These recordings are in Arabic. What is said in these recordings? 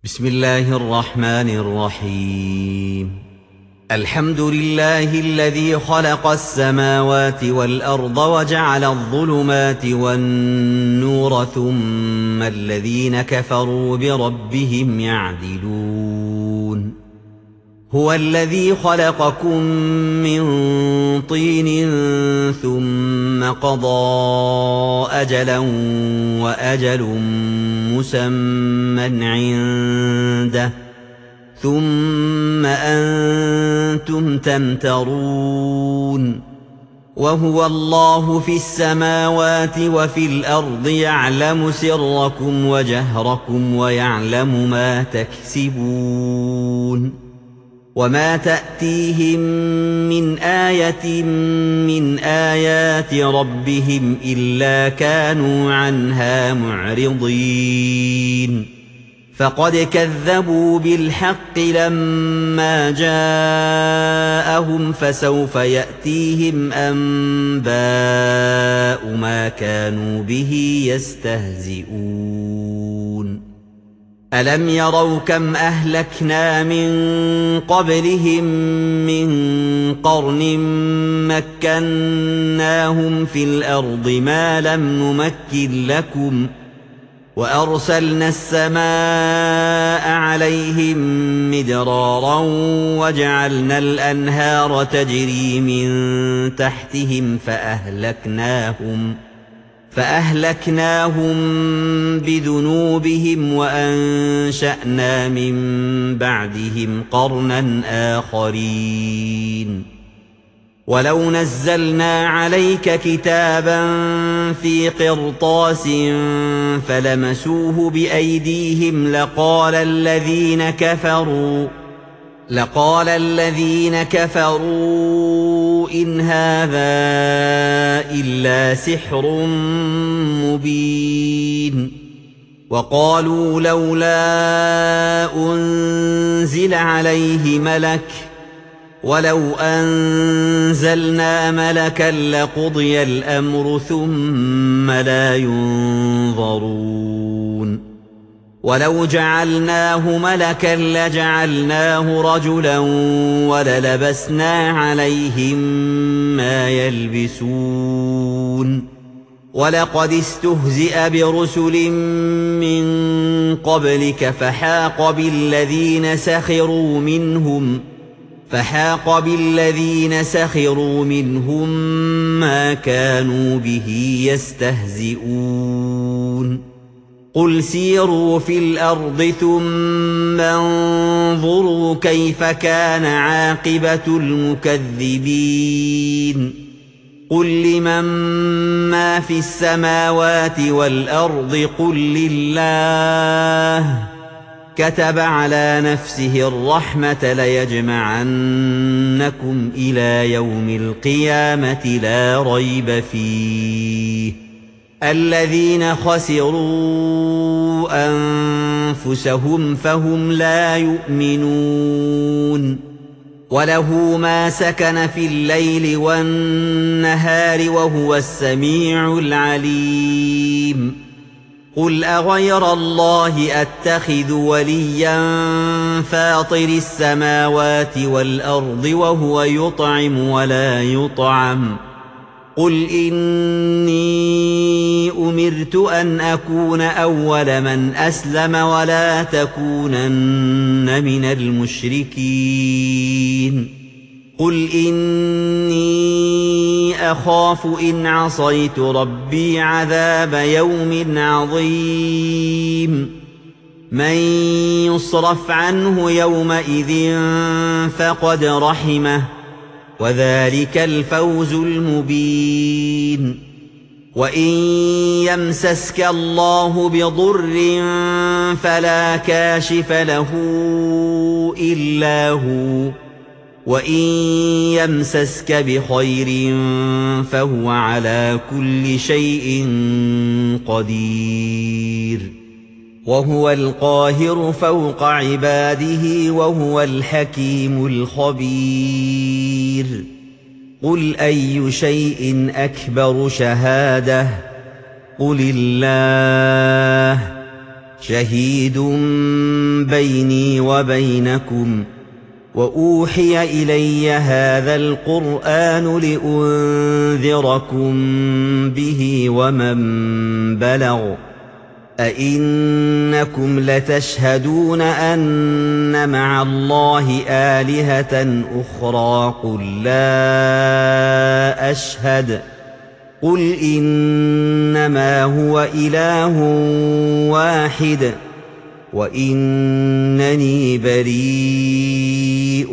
بسم الله الرحمن الرحيم. الحمد لله الذي خلق السماوات والأرض وجعل الظلمات والنور ثم الذين كفروا بربهم يعدلون. هو الذي خلقكم من طين ثم قضى أجلا وأجل مسمى عنده ثم أنتم تمترون. وهو الله في السماوات وفي الأرض يعلم سركم وجهركم ويعلم ما تكسبون. وما تأتيهم من آية من آيات ربهم إلا كانوا عنها معرضين. فقد كذبوا بالحق لما جاءهم فسوف يأتيهم أنباء ما كانوا به يستهزئون. ألم يروا كم أهلكنا من قبلهم من قرن مكناهم في الأرض ما لم نمكن لكم وأرسلنا السماء عليهم مدرارا وجعلنا الأنهار تجري من تحتهم فأهلكناهم بذنوبهم وأنشأنا من بعدهم قرنا آخرين. ولو نزلنا عليك كتابا في قرطاس فلمسوه بأيديهم لقال الذين كفروا إن هذا إلا سحر مبين. وقالوا لولا أنزل عليه ملك ولو أنزلنا ملكا لقضي الأمر ثم لا ينظرون. ولو جعلناه ملكا لجعلناه رجلا وللبسنا عليهم ما يلبسون. ولقد استهزئ برسل من قبلك فحاق بالذين سخروا منهم ما كانوا به يستهزئون. قل سيروا في الأرض ثم انظروا كيف كان عاقبة المكذبين. قل لمن ما في السماوات والأرض قل لله كتب على نفسه الرحمة ليجمعنكم إلى يوم القيامة لا ريب فيه. الذين خسروا أنفسهم فهم لا يؤمنون. وله ما سكن في الليل والنهار وهو السميع العليم. قل أغير الله أتخذ وليا فاطر السماوات والأرض وهو يطعم ولا يطعم. قل إني أمرت أن أكون أول من أسلم ولا تكونن من المشركين. قل إني أخاف إن عصيت ربي عذاب يوم عظيم. من يصرف عنه يومئذ فقد رحمه وذلك الفوز المبين. وإن يمسسك الله بضر فلا كاشف له إلا هو وإن يمسسك بخير فهو على كل شيء قدير. وهو القاهر فوق عباده وهو الحكيم الخبير. قل أي شيء أكبر شهادة قل الله شهيد بيني وبينكم وأوحي إلي هذا القرآن لأنذركم به ومن بلغ أئنكم لتشهدون أن مع الله آلهة أخرى قل إنما هو إله واحد وإنني بريء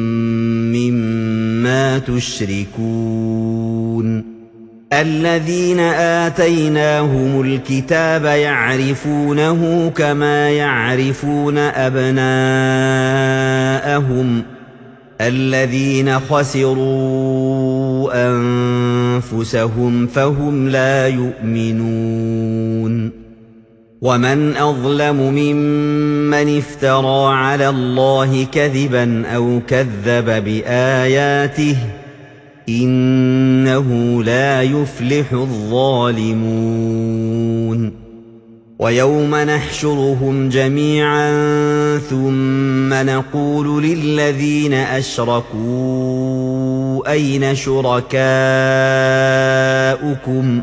مما تشركون الذين آتيناهم الكتاب يعرفونه كما يعرفون أبناءهم الذين خسروا أنفسهم فهم لا يؤمنون ومن أظلم ممن افترى على الله كذبا أو كذب بآياته إنه لا يفلح الظالمون ويوم نحشرهم جميعا ثم نقول للذين أشركوا أين شركاؤكم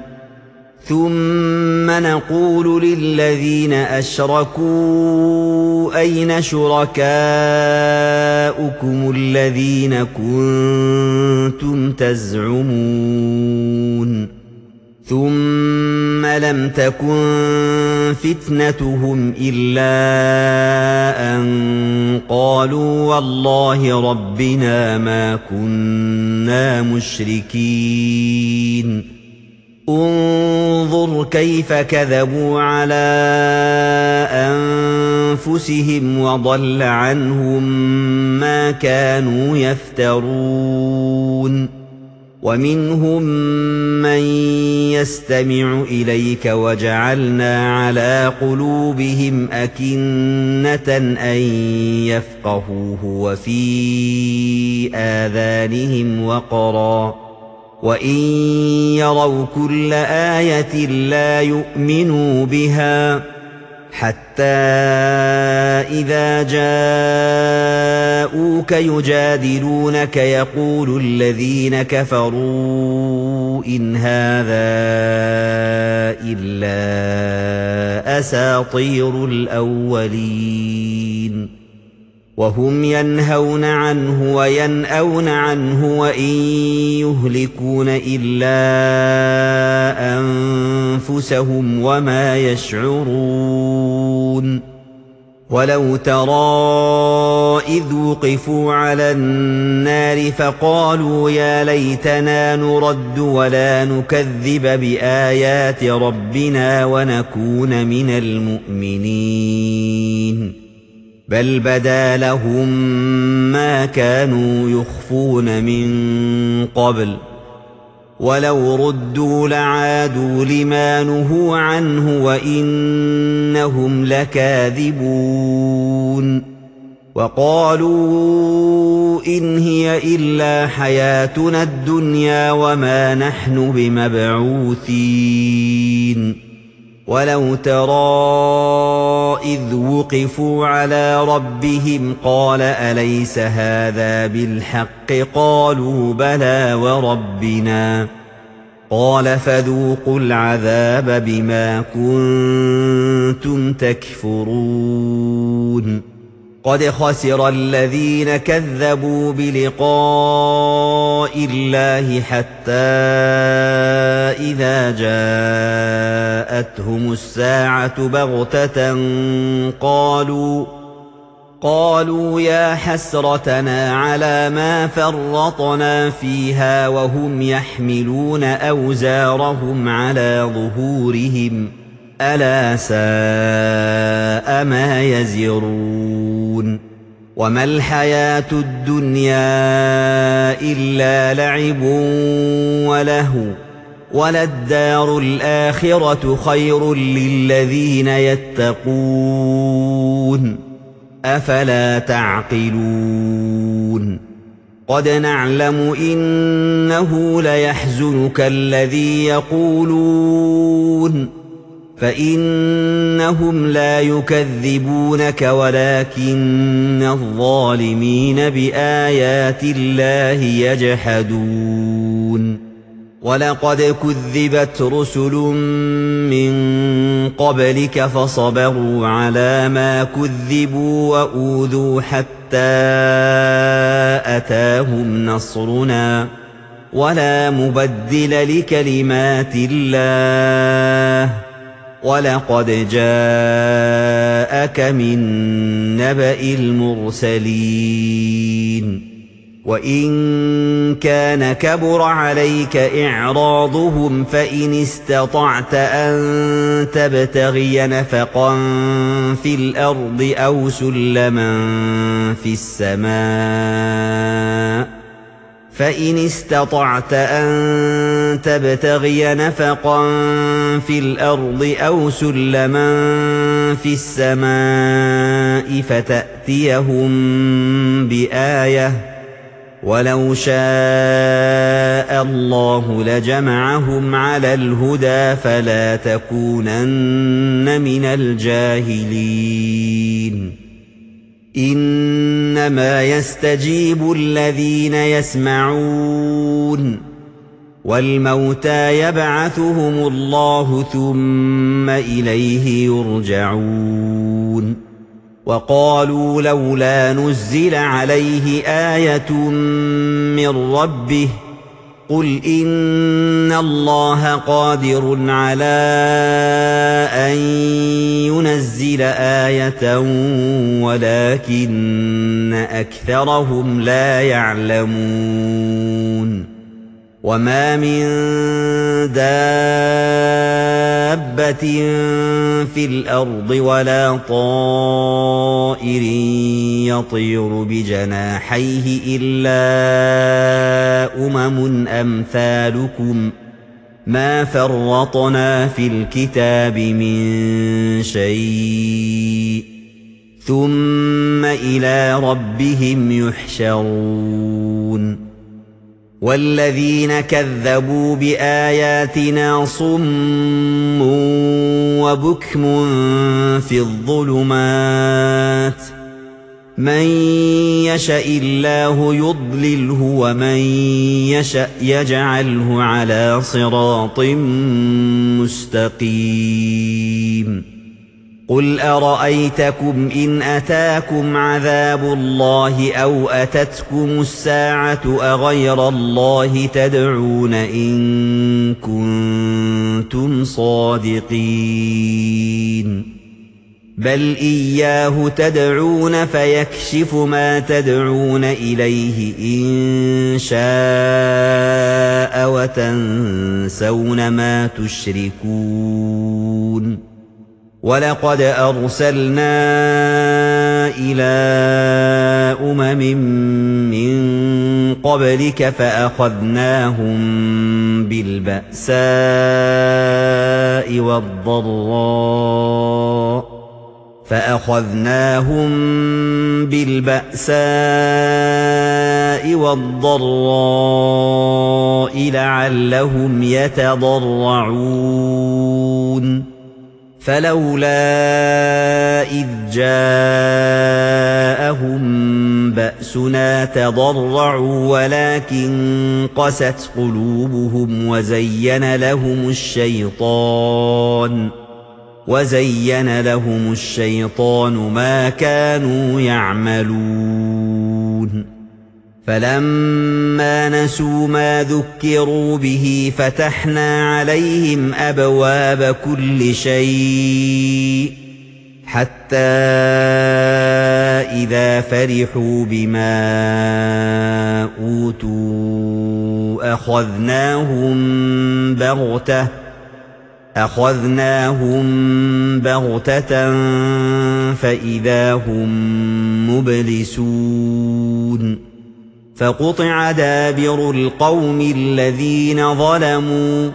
الذين كنتم تزعمون ثم لم تكن فتنتهم إلا أن قالوا والله ربنا ما كنا مشركين انظر كيف كذبوا على أنفسهم وضل عنهم ما كانوا يفترون ومنهم من يستمع إليك وجعلنا على قلوبهم أكنة أن يفقهوه وفي آذانهم وقرا وإن يروا كل آية لا يؤمنوا بها حتى إذا جاءوك يجادلونك يقول الذين كفروا إن هذا إلا أساطير الأولين وهم ينهون عنه وينأون عنه وإن يهلكون إلا أنفسهم وما يشعرون ولو ترى إذ وقفوا على النار فقالوا يا ليتنا نرد ولا نكذب بآيات ربنا ونكون من المؤمنين بل بدا لهم ما كانوا يخفون من قبل ولو ردوا لعادوا لما نهوا عنه وإنهم لكاذبون وقالوا إن هي إلا حياتنا الدنيا وما نحن بمبعوثين ولو ترى إذ وقفوا على ربهم قال أليس هذا بالحق قالوا بلى وربنا قال فذوقوا العذاب بما كنتم تكفرون قد خسر الذين كذبوا بلقاء الله حتى إذا جاءتهم الساعة بغتة قالوا يا حسرتنا على ما فرطنا فيها وهم يحملون أوزارهم على ظهورهم ألا ساء ما يزرون وما الحياة الدنيا إلا لعب ولهو وللدار الآخرة خير للذين يتقون أفلا تعقلون قد نعلم إنه ليحزنك الذي يقولون فإنهم لا يكذبونك ولكن الظالمين بآيات الله يجحدون ولقد كذبت رسل من قبلك فصبروا على ما كذبوا وأوذوا حتى أتاهم نصرنا ولا مبدل لكلمات الله ولقد جاءك من نبأ المرسلين وإن كان كبر عليك إعراضهم فإن استطعت أن تبتغي نفقا في الأرض أو سلما في السماء فإن استطعت أن تبتغي نفقا في الأرض أو سلما في السماء فتأتيهم بآية ولو شاء الله لجمعهم على الهدى فلا تكونن من الجاهلين إنما يستجيب الذين يسمعون والموتى يبعثهم الله ثم إليه يرجعون وقالوا لولا نزل عليه آية من ربه قل إن الله قادر على أن ينزل آية ولكن أكثرهم لا يعلمون وما من دابة في الأرض ولا طائر يطير بجناحيه إلا أمثالكم ما فرطنا في الكتاب من شيء ثم إلى ربهم يحشرون والذين كذبوا بآياتنا صم وبكم في الظلمات من يشأ الله يضلله ومن يشأ يجعله على صراط مستقيم قل أرأيتكم إن أتاكم عذاب الله أو أتتكم الساعة أغير الله تدعون إن كنتم صادقين بل إياه تدعون فيكشف ما تدعون إليه إن شاء وتنسون ما تشركون ولقد أرسلنا إلى من قبلك فأخذناهم بالبأساء والضراء لعلهم يتضرعون فلولا إذ جاءهم بأسنا تضرعوا ولكن قست قلوبهم وزين لهم الشيطان ما كانوا يعملون فلما نسوا ما ذكروا به فتحنا عليهم أبواب كل شيء حتى إذا فرحوا بما أوتوا أخذناهم بغتة فإذا هم مبلسون فقطع دابر القوم الذين ظلموا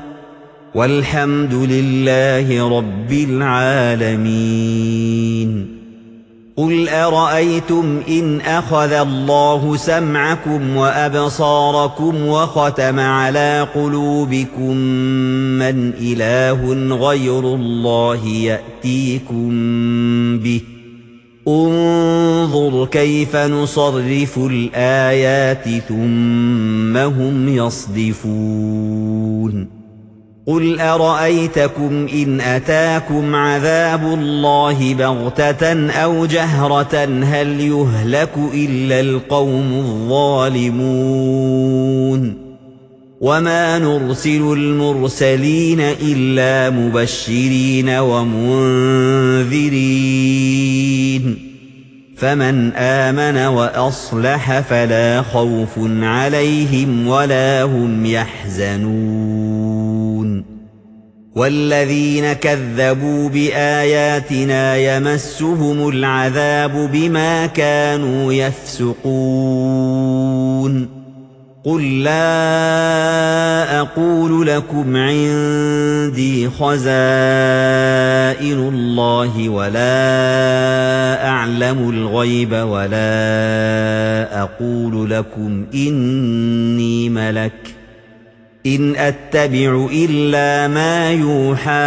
والحمد لله رب العالمين قل أرأيتم إن أخذ الله سمعكم وأبصاركم وختم على قلوبكم من إله غير الله يأتيكم به انظر كيف نصرف الآيات ثم هم يصدفون قل أرأيتكم إن أتاكم عذاب الله بغتة أو جهرة هل يهلك إلا القوم الظالمون وما نرسل المرسلين إلا مبشرين ومنذرين فمن آمن وأصلح فلا خوف عليهم ولا هم يحزنون والذين كذبوا بآياتنا يمسهم العذاب بما كانوا يفسقون قل لا أقول لكم عندي خزائن الله ولا أعلم الغيب ولا أقول لكم إني ملك إن أتبع إلا ما يوحى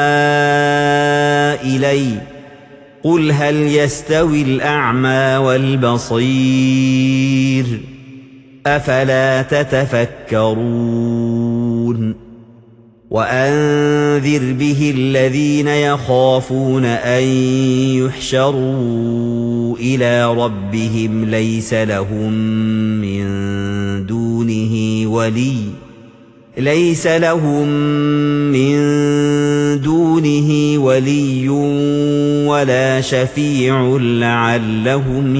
إلي قل هل يستوي الأعمى والبصير أفلا تتفكرون وأنذر به الذين يخافون أن يحشروا إلى ربهم ليس لهم من دونه ولي ولا شفيع لعلهم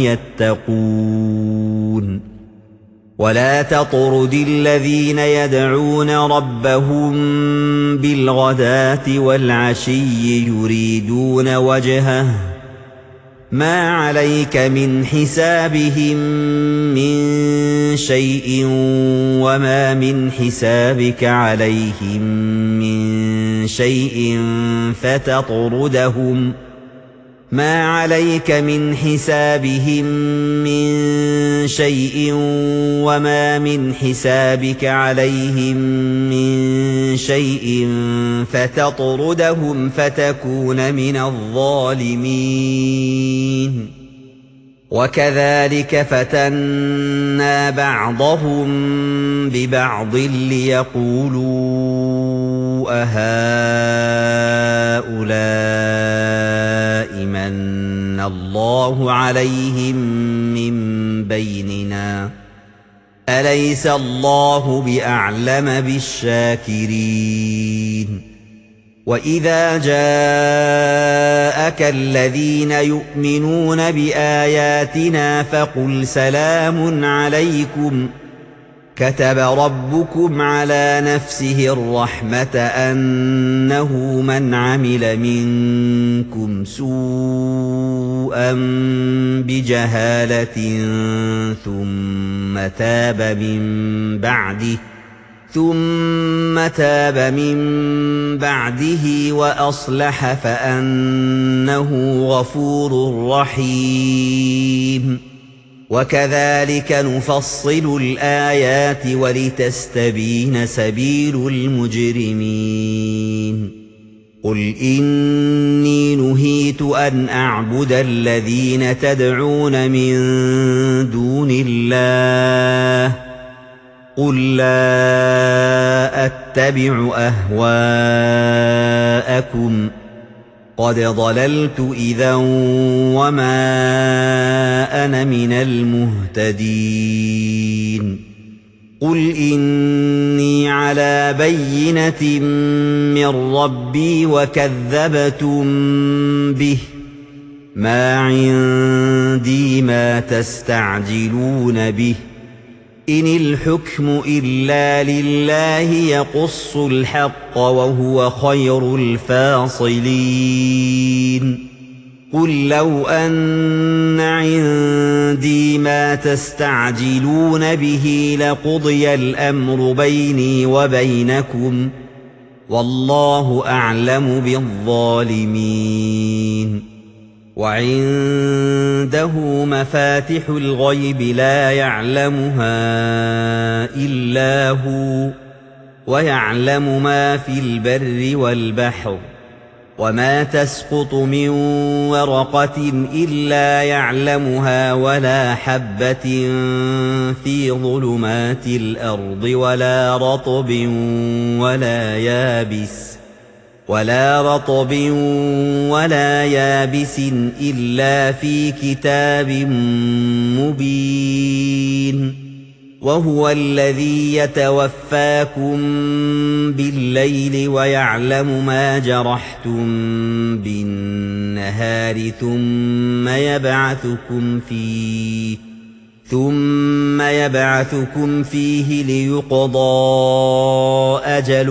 يتقون ولا تطرد الذين يدعون ربهم بالغداة والعشي يريدون وجهه ما عليك من حسابهم من شيء وما من حسابك عليهم من شيء فتطردهم ما عليك من حسابهم من شيء وما من حسابك عليهم من شيء فتطردهم فتكون من الظالمين وكذلك فتنا بعضهم ببعض ليقولوا أهؤلاء من الله عليهم من بيننا أليس الله بأعلم بالشاكرين وإذا جاءك الذين يؤمنون بآياتنا فقل سلام عليكم كتب ربكم على نفسه الرحمة أنه من عمل منكم سوءا بجهالة ثم تاب من بعده وأصلح فأنه غفور رحيم وكذلك نفصل الآيات ولتستبين سبيل المجرمين قل إني نهيت أن أعبد الذين تدعون من دون الله قل لا أتبع أهواءكم قد ضللت إذا وما أنا من المهتدين قل إني على بينة من ربي وكذبتم به ما عندي ما تستعجلون به إن الحكم إلا لله يقص الحق وهو خير الفاصلين قل لو أن عندي ما تستعجلون به لقضي الأمر بيني وبينكم والله أعلم بالظالمين وعنده وعنده مفاتح الغيب لا يعلمها إلا هو ويعلم ما في البر والبحر وما تسقط من ورقة إلا يعلمها ولا حبة في ظلمات الأرض ولا رطب ولا يابس إلا في كتاب مبين وهو الذي يتوفاكم بالليل ويعلم ما جرحتم بالنهار ثم يبعثكم فيه ليقضى أجل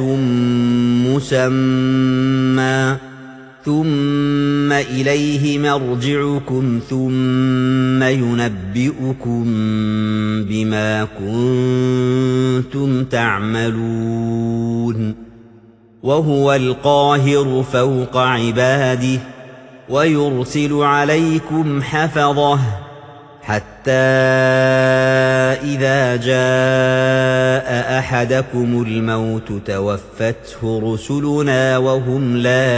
مسمى ثم إليه مرجعكم ثم ينبئكم بما كنتم تعملون وهو القاهر فوق عباده ويرسل عليكم حفظه حتى إذا جاء أحدكم الموت توفته رسلنا وهم لا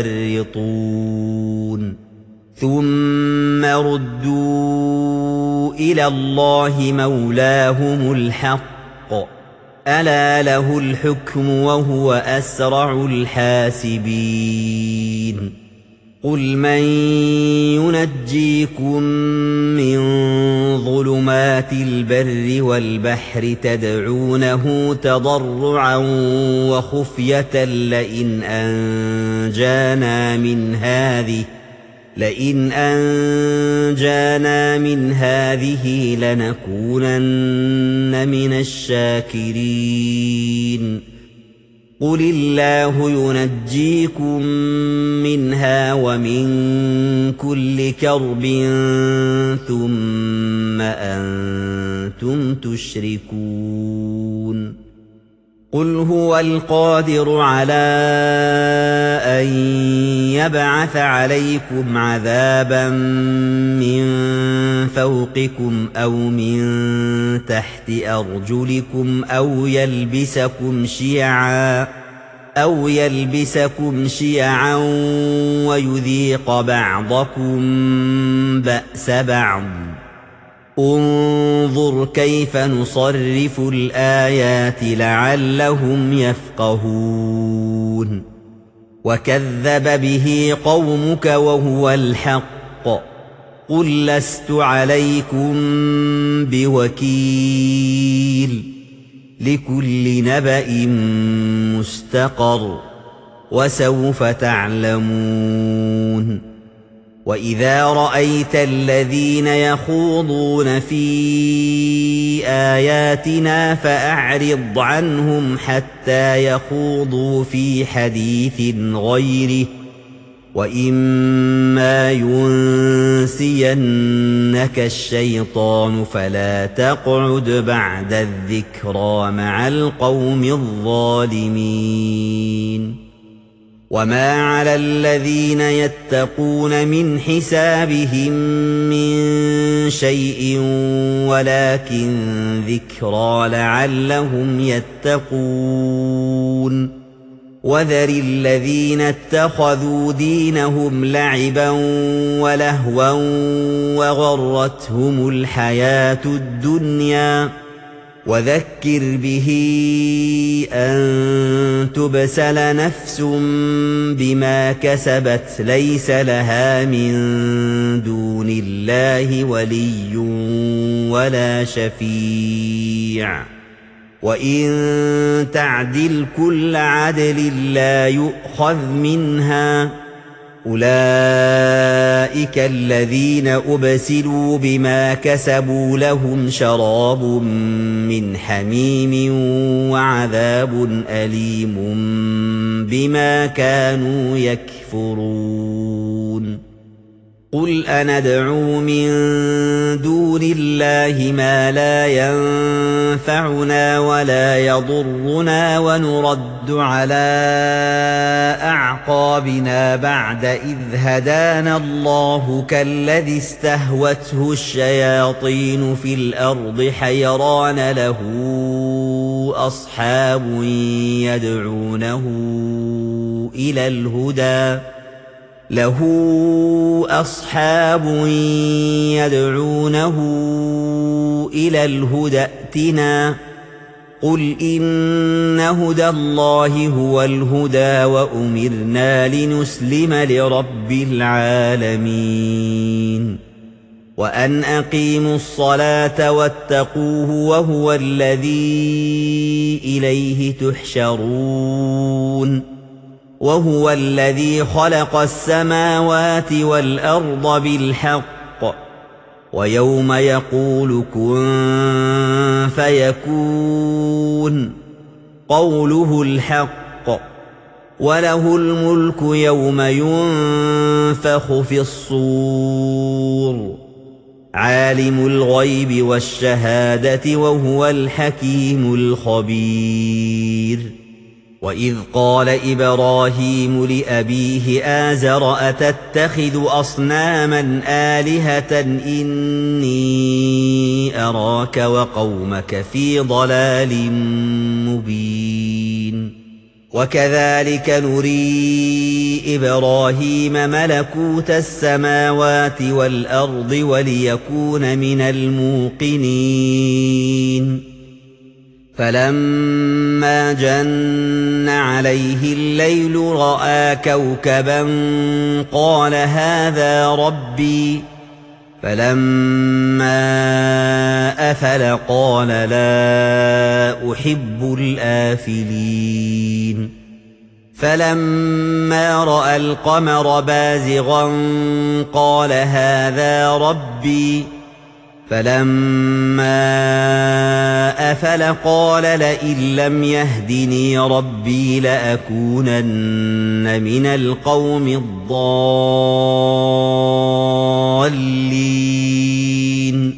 يفرطون ثم ردوا إلى الله مولاهم الحق ألا له الحكم وهو أسرع الحاسبين قل من ينجيكم من ظلمات البر والبحر تدعونه تضرعا وخفية لئن أنجانا من هذه لنكونن من الشاكرين قل الله ينجيكم منها ومن كل كرب ثم أنتم تشركون قل هو القادر على أن يبعث عليكم عذابا من فوقكم أو من تحت أرجلكم أو يلبسكم شيعا ويذيق بعضكم بأس بعض انظر كيف نصرف الآيات لعلهم يفقهون وكذب به قومك وهو الحق قل لست عليكم بوكيل لكل نبأ مستقر وسوف تعلمون وإذا رأيت الذين يخوضون في آياتنا فأعرض عنهم حتى يخوضوا في حديث غيره وإما ينسينك الشيطان فلا تقعد بعد الذكرى مع القوم الظالمين وما على الذين يتقون من حسابهم من شيء ولكن ذكرى لعلهم يتقون وذر الذين اتخذوا دينهم لعبا ولهوا وغرتهم الحياة الدنيا وذكر به أن تبسل نفس بما كسبت ليس لها من دون الله ولي ولا شفيع وإن تعدل كل عدل لا يؤخذ منها أولئك الذين أبسلوا بما كسبوا لهم شراب من حميم وعذاب أليم بما كانوا يكفرون قُلْ أَنَدْعُو مِن دُونِ اللَّهِ مَا لَا يَنفَعُنَا وَلَا يَضُرُّنَا وَنُرَدُّ عَلَىٰ أَعْقَابِنَا بَعْدَ إِذْ هَدَانَا اللَّهُ كَالَّذِي اسْتَهْوَتْهُ الشَّيَاطِينُ فِي الْأَرْضِ حَيْرَانَ لَهُ أَصْحَابٌ يَدْعُونَهُ إِلَى الْهُدَى ائْتِنَا قُلْ إِنَّ هُدَى اللَّهِ هُوَ الْهُدَىٰ وَأُمِرْنَا لِنُسْلِمَ لِرَبِّ الْعَالَمِينَ وَأَنْ أَقِيمُوا الصَّلَاةَ وَاتَّقُوهُ وَهُوَ الَّذِي إِلَيْهِ تُحْشَرُونَ وَهُوَ الَّذِي خَلَقَ السَّمَاوَاتِ وَالْأَرْضَ بِالْحَقِّ وَيَوْمَ يَقُولُ كُن فَيَكُونُ قَوْلُهُ الْحَقُّ وَلَهُ الْمُلْكُ يَوْمَ يُنفَخُ فِي الصُّورِ عَالِمُ الْغَيْبِ وَالشَّهَادَةِ وَهُوَ الْحَكِيمُ الْخَبِيرُ وَإِذْ قَالَ إِبْرَاهِيمُ لِأَبِيهِ آزَرَ أَتَتَّخِذُ أَصْنَامًا آلِهَةً إِنِّي أَرَاكَ وَقَوْمَكَ فِي ضَلَالٍ مُّبِينٍ وَكَذَلِكَ نُرِي إِبْرَاهِيمَ مَلَكُوتَ السَّمَاوَاتِ وَالْأَرْضِ وَلِيَكُونَ مِنَ الْمُوقِنِينَ فَلَمَّا جَنَّ عَلَيْهِ اللَّيْلُ رَأَىٰ كَوْكَبًا قَالَ هَٰذَا رَبِّي فَلَمَّا أَفَلَ قَالَ لَا أُحِبُّ الْآفِلِينَ فَلَمَّا رَأَى الْقَمَرَ بَازِغًا قَالَ هَٰذَا رَبِّي فَلَمَّا أَفَلَ قَالَ لَئِن لَّمْ يَهْدِنِي رَبِّي لَأَكُونَنَّ مِنَ الْقَوْمِ الضَّالِّينَ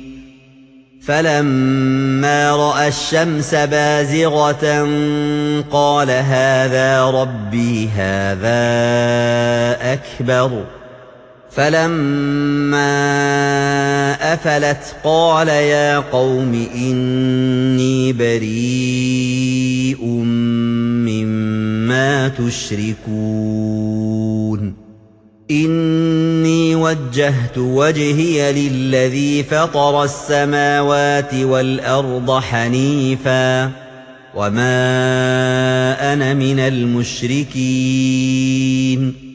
فَلَمَّا رَأَى الشَّمْسَ بَازِغَةً قَالَ هَٰذَا رَبِّي هَٰذَا أَكْبَرُ فَلَمَّا أَفَلَتْ قَالَ يَا قَوْمِ إِنِّي بَرِيءٌ مِّمَّا تُشْرِكُونَ إِنِّي وَجَّهْتُ وَجْهِيَ لِلَّذِي فَطَرَ السَّمَاوَاتِ وَالْأَرْضَ حَنِيفًا وَمَا أَنَا مِنَ الْمُشْرِكِينَ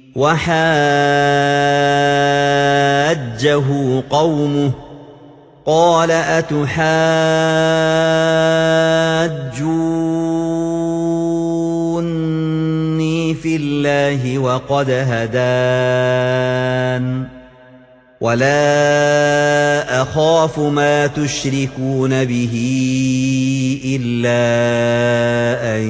وَحَاجَّهُ قَوْمُهُ قَالَ أَتُحَاجُّونِّي فِي اللَّهِ وَقَدْ هَدَانِ وَلَا أَخَافُ مَا تُشْرِكُونَ بِهِ إِلَّا أَن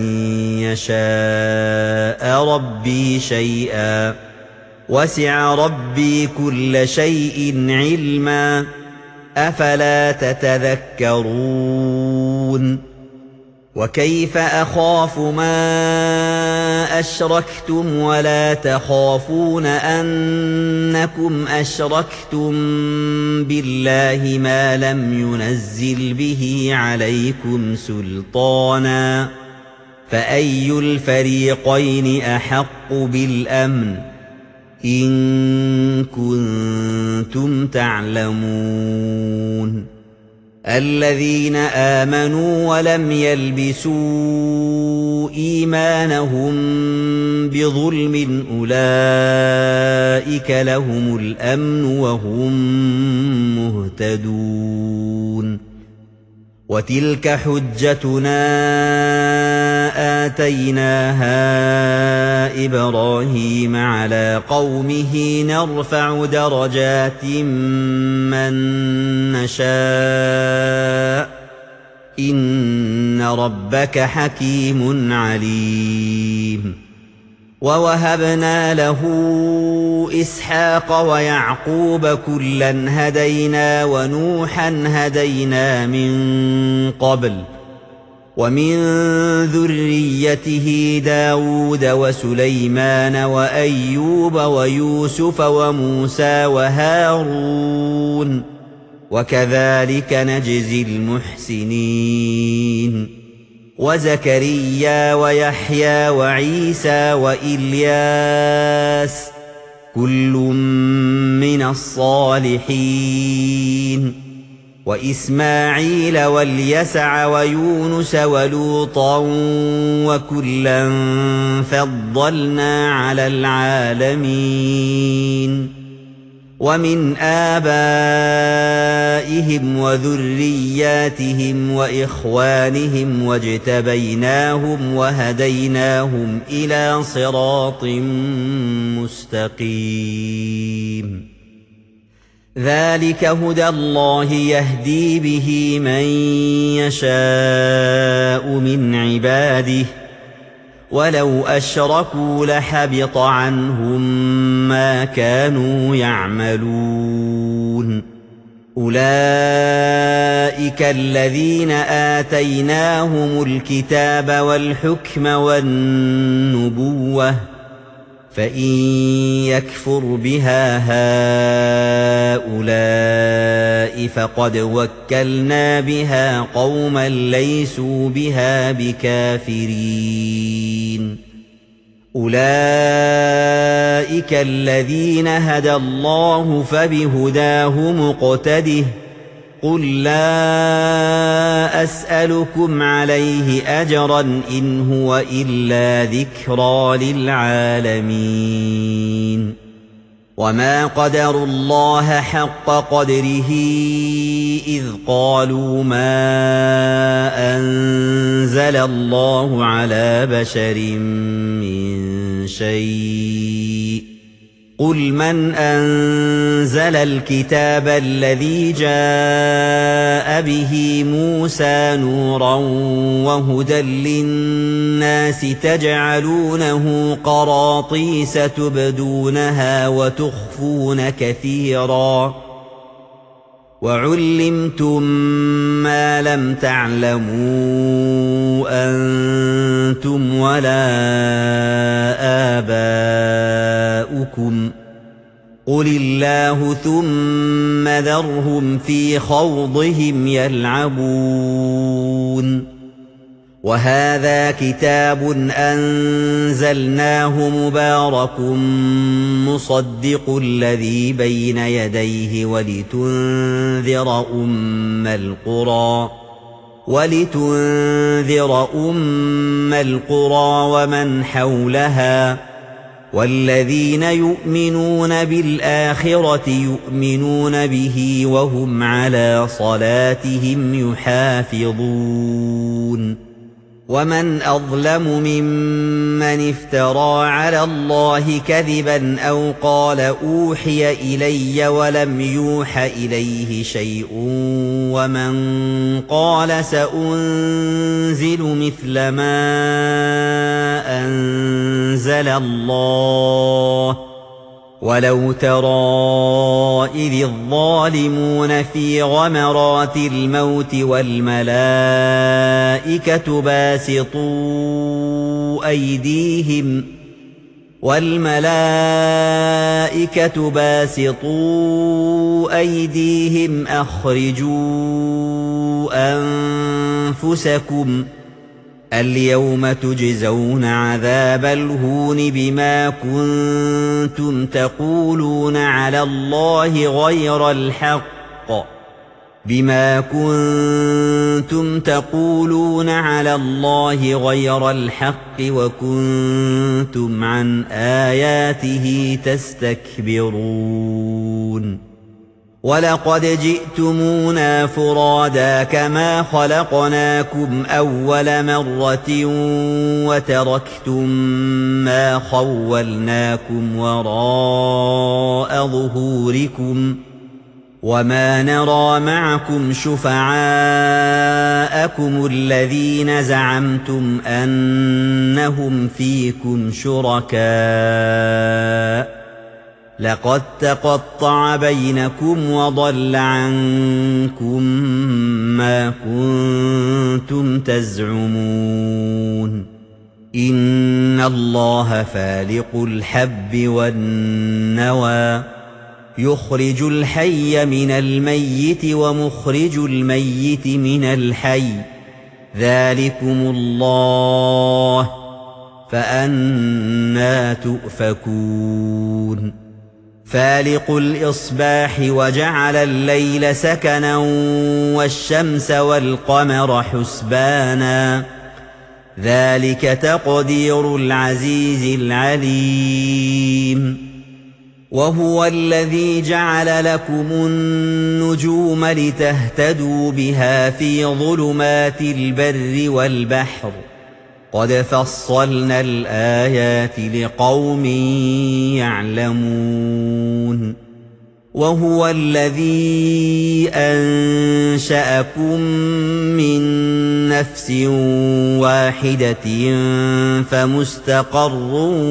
يَشَاءَ رَبِّي شَيْئًا وَسِعَ رَبِّي كُلَّ شَيْءٍ عِلْمًا أَفَلَا تَتَذَكَّرُونَ وَكَيْفَ أَخَافُ مَا أَشْرَكْتُمْ وَلَا تَخَافُونَ أَنَّكُمْ أَشْرَكْتُم بِاللَّهِ مَا لَمْ يُنَزِّلْ بِهِ عَلَيْكُمْ سُلْطَانًا فَأَيُّ الْفَرِيقَيْنِ أَحَقُّ بِالْأَمْنِ إِن كُنتُمْ تَعْلَمُونَ الَّذِينَ آمَنُوا وَلَمْ يَلْبِسُوا إِيمَانَهُم بِظُلْمٍ أُولَٰئِكَ لَهُمُ الْأَمْنُ وَهُم مُّهْتَدُونَ وَتِلْكَ حُجَّتُنَا آتَيْنَاهَا إِبْرَاهِيمَ عَلَىٰ قَوْمِهِ نَرْفَعُ دَرَجَاتٍ مَّن نَّشَاءُ ۗ إِنَّ رَبَّكَ حَكِيمٌ عَلِيمٌ ووهبنا له إسحاق ويعقوب كلا هدينا ونوحا هدينا من قبل ومن ذريته داود وسليمان وأيوب ويوسف وموسى وهارون وكذلك نجزي المحسنين وزكريا ويحيى وعيسى وإلياس كل من الصالحين وإسماعيل واليسع ويونس ولوطا وكلا فضلنا على العالمين ومن آبائهم وذرياتهم وإخوانهم واجتبيناهم وهديناهم إلى صراط مستقيم ذلك هدى الله يهدي به من يشاء من عباده ولو أشركوا لحبط عنهم ما كانوا يعملون أولئك الذين آتيناهم الكتاب والحكم والنبوة فإن يكفر بها هؤلاء فقد وكلنا بها قوما ليسوا بها بكافرين أولئك الذين هدى الله فبهداه مقتده قل لا أسألكم عليه أجرا إن هو إلا ذكرى للعالمين وما قدروا الله حق قدره إذ قالوا ما أنزل الله على بشر من شيء قل من أنزل الكتاب الذي جاء به موسى نورا وهدى للناس تجعلونه قراطيس تبدونها وتخفون كثيرا وعلمتم ما لم تعلموا أنتم ولا آباؤكم قل الله ثم ذرهم في خوضهم يلعبون وهذا كتاب أنزلناه مبارك مصدق الذي بين يديه ولتنذر أم القرى ومن حولها والذين يؤمنون بالآخرة يؤمنون به وهم على صلاتهم يحافظون ومن أظلم ممن افترى على الله كذبا أو قال أوحي إلي ولم يوح إليه شيء ومن قال سأنزل مثل ما أنزل الله ولو ترى إذ الظالمون في غمرات الموت والملائكة باسطوا أيديهم أخرجوا أنفسكم اليوم تجزون عذاب الهون بما كنتم تقولون على الله غير الحق وكنتم عن آياته تستكبرون ولقد جئتمونا فرادا كما خلقناكم أول مرة وتركتم ما خولناكم وراء ظهوركم وما نرى معكم شفعاءكم الذين زعمتم أنهم فيكم شركاء لقد تقطع بينكم وضل عنكم ما كنتم تزعمون إن الله فالق الحب والنوى يخرج الحي من الميت ومخرج الميت من الحي ذلكم الله فأنى تؤفكون فالق الإصباح وجعل الليل سكنا والشمس والقمر حسبانا ذلك تقدير العزيز العليم وهو الذي جعل لكم النجوم لتهتدوا بها في ظلمات البر والبحر قد فصلنا الآيات لقوم يعلمون وهو الذي أنشأكم من نفس واحدة فمستقر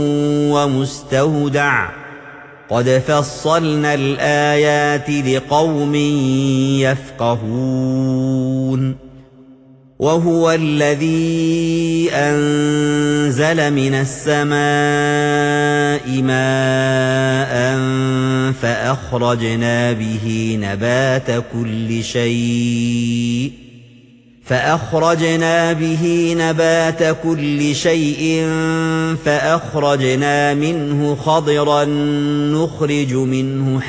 ومستودع قد فصلنا الآيات لقوم يفقهون وهو الذي أنزل من السماء ماء فأخرجنا به نبات كل شيء فأخرجنا منه خضرا نخرج منه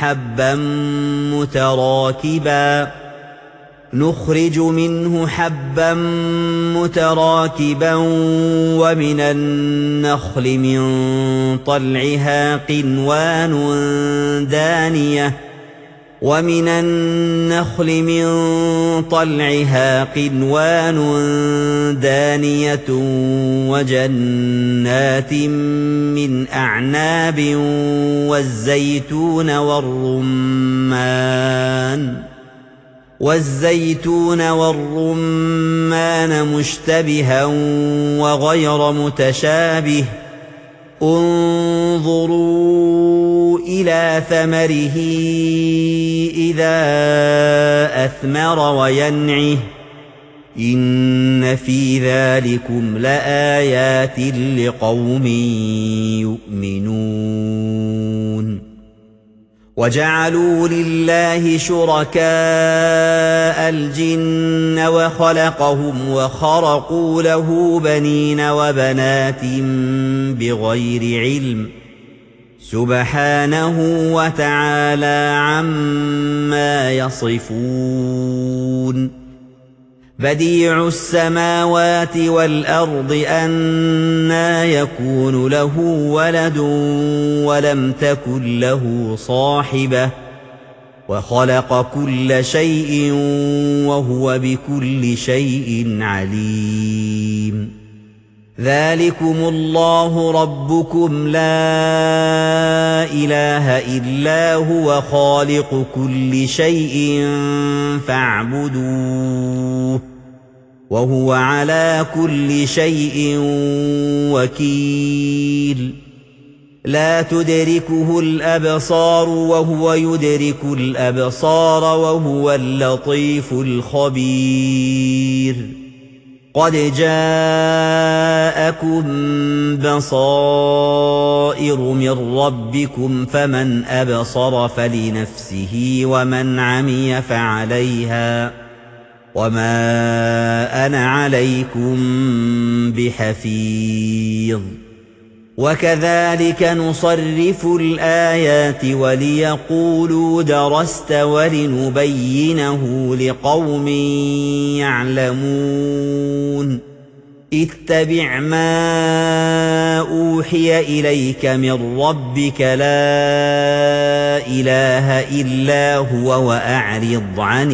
حبا متراكبا ومن النخل من طلعها قنوان دانية وجنات من أعناب والزيتون والرمان مشتبها وغير متشابه انظروا إلى ثمره إذا أثمر وينعه إن في ذلكم لآيات لقوم يؤمنون وجعلوا لله شركاء الجن وخلقهم وخرقوا له بنين وبنات بغير علم سبحانه وتعالى عما يصفون بديع السماوات والأرض أنى يكون له ولد ولم تكن له صاحبة وخلق كل شيء وهو بكل شيء عليم ذلكم الله ربكم لا إله إلا هو خالق كل شيء فاعبدوه وهو على كل شيء وكيل لا تدركه الأبصار وهو يدرك الأبصار وهو اللطيف الخبير قد جاءكم بصائر من ربكم فمن أبصر فلنفسه ومن عمي فعليها وما أنا عليكم بحفيظ وكذلك نصرف الآيات وليقولوا درست ولنبينه لقوم يعلمون اتبع ما أوحي إليك من ربك لا إله إلا هو وأعرض عن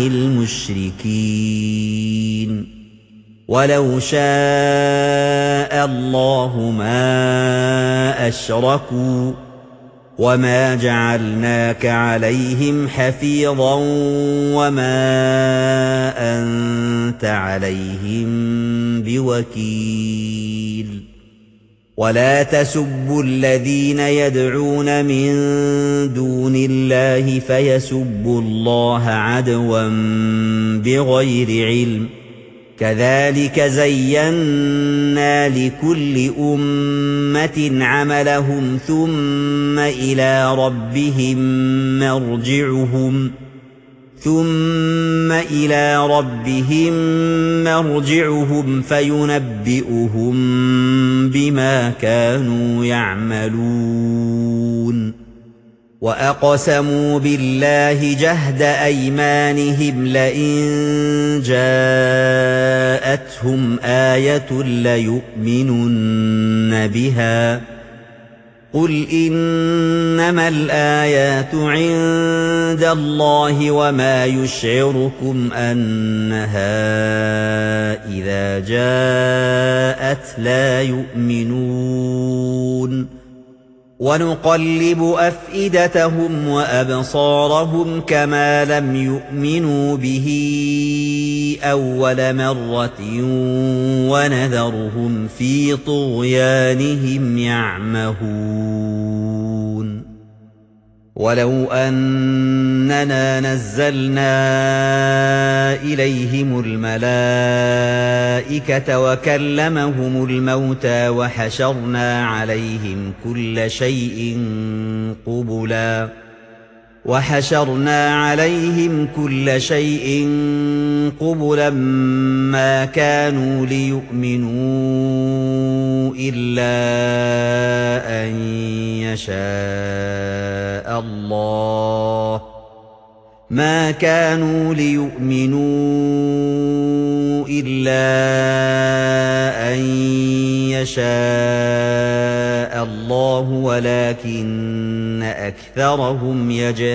المشركين ولو شاء الله ما أشركوا وما جعلناك عليهم حفيظا وما أنت عليهم بوكيل ولا تسبوا الذين يدعون من دون الله فيسبوا الله عدوا بغير علم كذلك زينا لكل أمة عملهم ثم إلى ربهم مرجعهم فينبئهم بما كانوا يعملون وأقسموا بالله جهد أيمانهم لئن جاءتهم آية ليؤمنن بها قل إنما الآيات عند الله وما يشعركم أنها إذا جاءت لا يؤمنون ونقلب أفئدتهم وأبصارهم كما لم يؤمنوا به أول مرة ونذرهم في طغيانهم يعمهون ولو أننا نزلنا إليهم الملائكة وكلمهم الموتى وحشرنا عليهم كل شيء قبلا ما كانوا ليؤمنوا إلا أن يشاء الله ولكن أكثرهم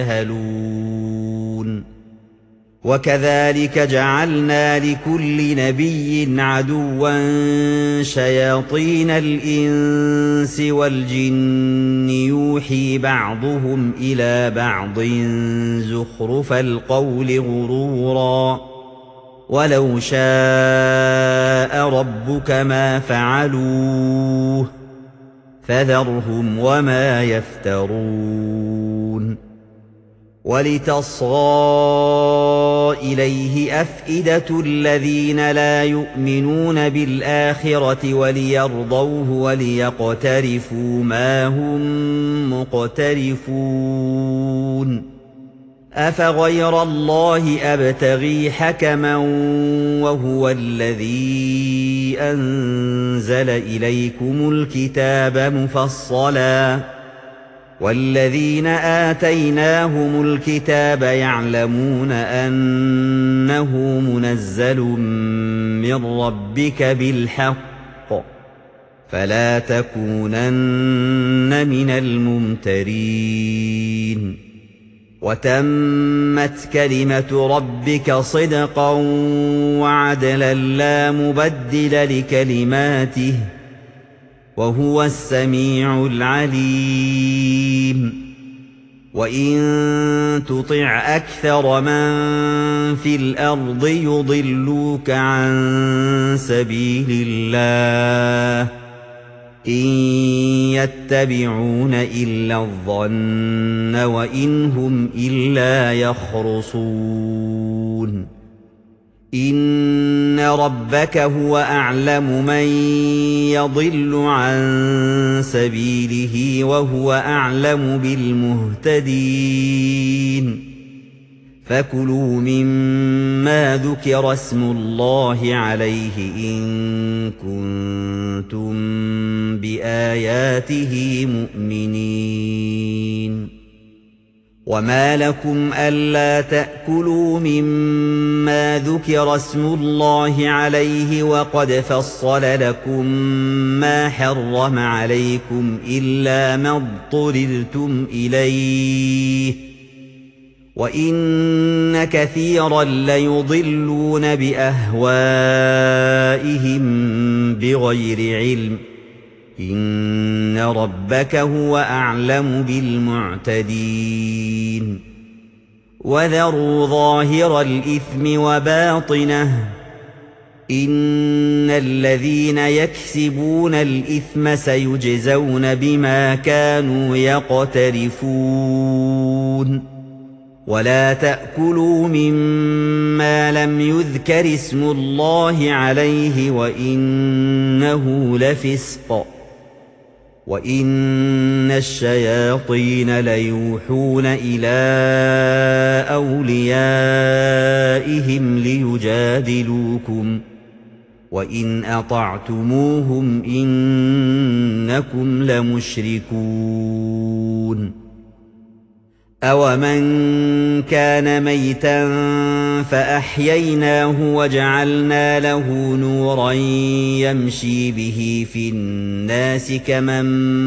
يجهلون وكذلك جعلنا لكل نبي عدوا شياطين الإنس والجن يوحي بعضهم إلى بعض زخرف القول غرورا ولو شاء ربك ما فعلوه فذرهم وما يفترون ولتصغى إليه أفئدة الذين لا يؤمنون بالآخرة وليرضوه وليقترفوا ما هم مقترفون أفغير الله أبتغي حكما وهو الذي أنزل إليكم الكتاب مفصلا والذين آتيناهم الكتاب يعلمون أنه منزل من ربك بالحق فلا تكونن من الممترين وتمت كلمة ربك صدقا وعدلا لا مبدل لكلماته وهو السميع العليم وإن تطع أكثر من في الأرض يضلوك عن سبيل الله إن يتبعون إلا الظن وإن هم إلا يخرصون إن ربك هو أعلم من يضل عن سبيله وهو أعلم بالمهتدين فكلوا مما ذكر اسم الله عليه إن كنتم بآياته مؤمنين وما لكم ألا تأكلوا مما ذكر اسم الله عليه وقد فصل لكم ما حرم عليكم إلا ما اضطررتم إليه وإن كثيرا ليضلون بأهوائهم بغير علم إن ربك هو أعلم بالمعتدين وذروا ظاهر الإثم وباطنه إن الذين يكسبون الإثم سيجزون بما كانوا يقترفون ولا تأكلوا مما لم يذكر اسم الله عليه وإنه لفسق وإن الشياطين ليوحون إلى أوليائهم ليجادلوكم وإن أطعتموهم إنكم لمشركون أومن كان ميتا فأحييناه وجعلنا له نورا يمشي به في الناس كمن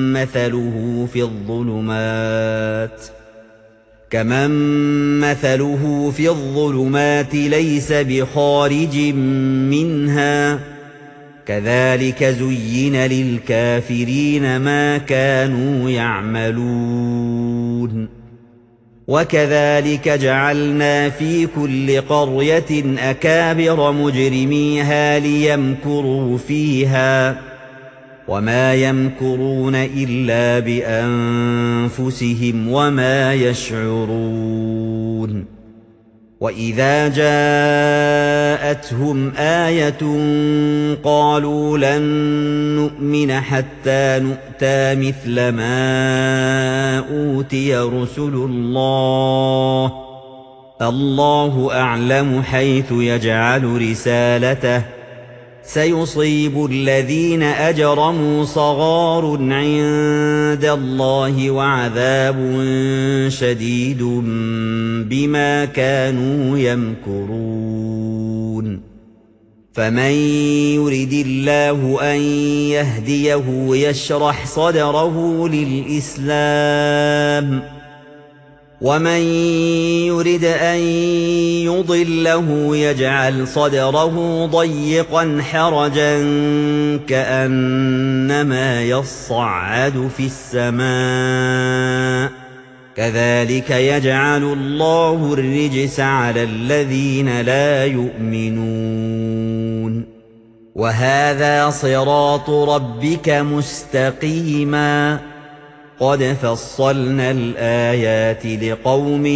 مثله في الظلمات ليس بخارج منها كذلك زين للكافرين ما كانوا يعملون وكذلك جعلنا في كل قرية أكابر مجرميها ليمكروا فيها وما يمكرون إلا بأنفسهم وما يشعرون وإذا جاءتهم آية قالوا لن نؤمن حتى نؤتى مثل ما أوتي رسل الله أعلم حيث يجعل رسالته سيصيب الذين أجرموا صغار عند الله وعذاب شديد بما كانوا يمكرون فمن يرد الله أن يهديه يشرح صدره للإسلام ومن يرد أن يضله يجعل صدره ضيقا حرجا كأنما يصعد في السماء كذلك يجعل الله الرجس على الذين لا يؤمنون وهذا صراط ربك مستقيما قد فصلنا الآيات لقوم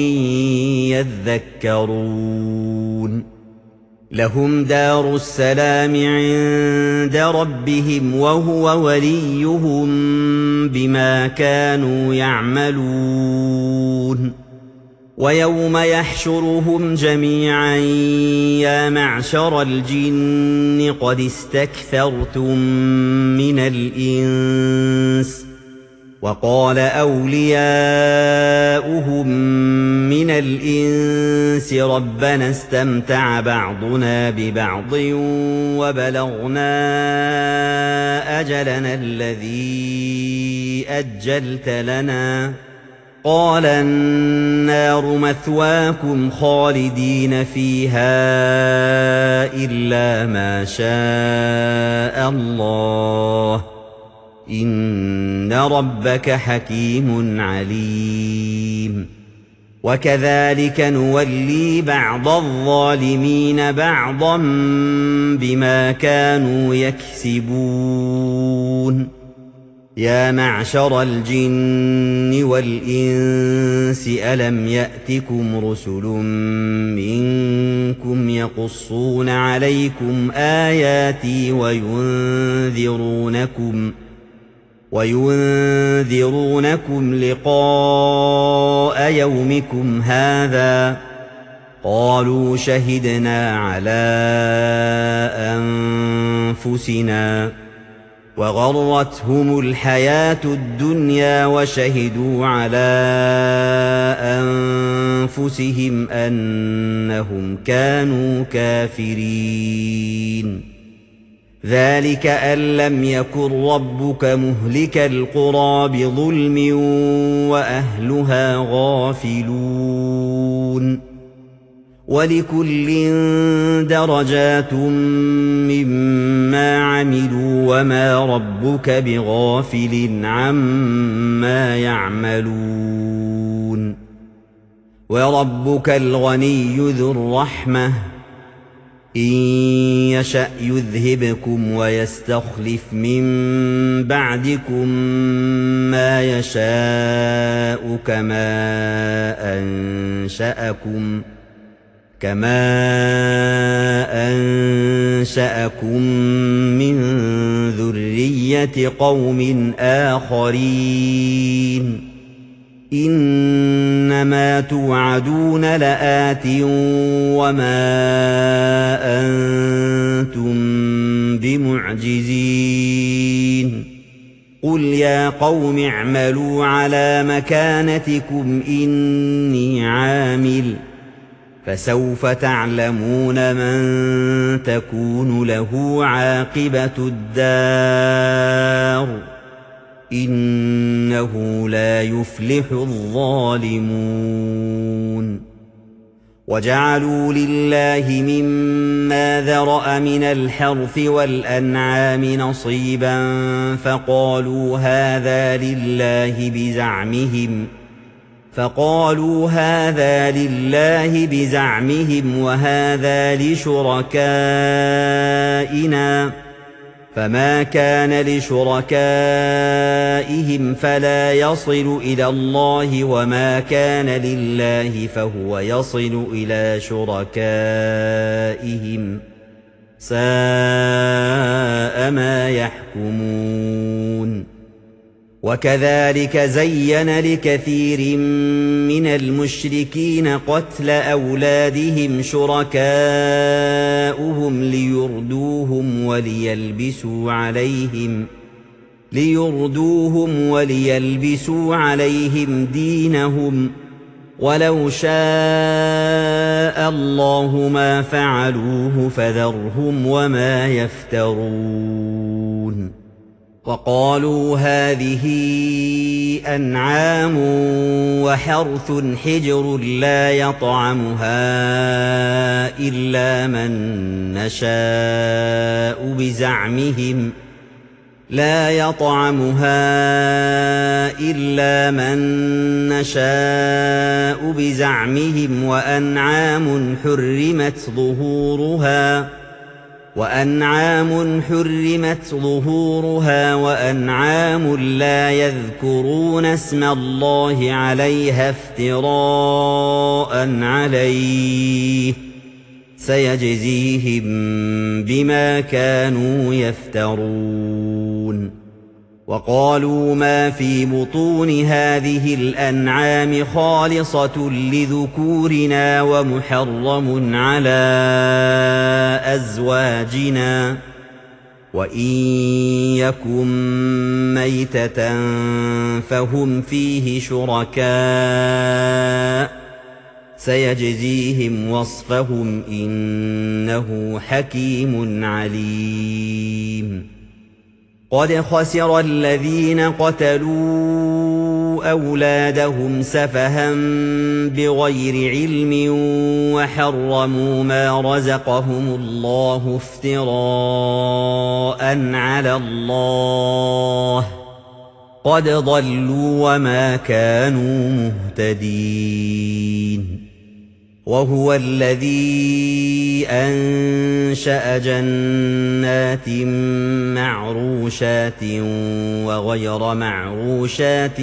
يذكرون لهم دار السلام عند ربهم وهو وليهم بما كانوا يعملون ويوم يحشرهم جميعا يا معشر الجن قد استكثرتم من الإنس وقال أولياؤهم من الإنس ربنا استمتع بعضنا ببعض وبلغنا أجلنا الذي أجلت لنا قال النار مثواكم خالدين فيها إلا ما شاء الله إن ربك حكيم عليم وكذلك نولي بعض الظالمين بعضا بما كانوا يكسبون يا معشر الجن والإنس ألم يأتكم رسل منكم يقصون عليكم آياتي وينذرونكم لقاء يومكم هذا قالوا شهدنا على أنفسنا وغرتهم الحياة الدنيا وشهدوا على أنفسهم أنهم كانوا كافرين ذلك أن لم يكن ربك مهلك القرى بظلم وأهلها غافلون وَلِكُلٍّ دَرَجَاتٌ مِّمَّا عَمِلُوا وَمَا رَبُّكَ بِغَافِلٍ عَمَّا يَعْمَلُونَ وَرَبُّكَ الْغَنِيُّ ذُو الرَّحْمَةِ إِن يَشَأْ يُذْهِبْكُمْ وَيَسْتَخْلِفْ مِن بَعْدِكُم مَّا يَشَاءُ كما أنشأكم من ذرية قوم آخرين إنما توعدون لآت وما أنتم بمعجزين قل يا قوم اعملوا على مكانتكم إني عامل فسوف تعلمون من تكون له عاقبة الدار إنه لا يفلح الظالمون وجعلوا لله مما ذرأ من الحرث والأنعام نصيبا فقالوا هذا لله بزعمهم وهذا لشركائنا فما كان لشركائهم فلا يصل إلى الله وما كان لله فهو يصل إلى شركائهم ساء ما يحكمون وكذلك زين لكثير من المشركين قتل أولادهم شركاؤهم ليردوهم وليلبسوا عليهم دينهم ولو شاء الله ما فعلوه فذرهم وما يفترون وقالوا هذه أنعام وحرث حجر لا يطعمها إلا من نشاء بزعمهم وأنعام حرمت ظهورها وأنعام لا يذكرون اسم الله عليها افتراء عليه سيجزيهم بما كانوا يفترون وقالوا ما في بطون هذه الأنعام خالصة لذكورنا ومحرم على أزواجنا وإن يكن ميتة فهم فيه شركاء سيجزيهم وصفهم إنه حكيم عليم قد خسر الذين قتلوا أولادهم سفها بغير علم وحرموا ما رزقهم الله افتراء على الله قد ضلوا وما كانوا مهتدين وهو الذي أنشأ جنات معروشات وغير معروشات